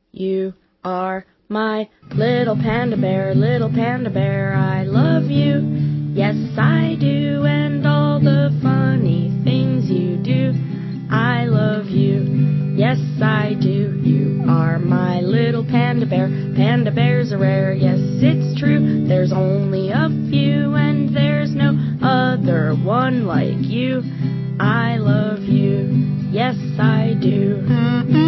You are my little panda bear, I love you. Yes, I do, and all the funny things you do. I love you. Yes, I do. You are my little panda bear. Panda bears are rare. Yes, it's true. There's only a few, and there's no other one like you. I love you. Yes, I do.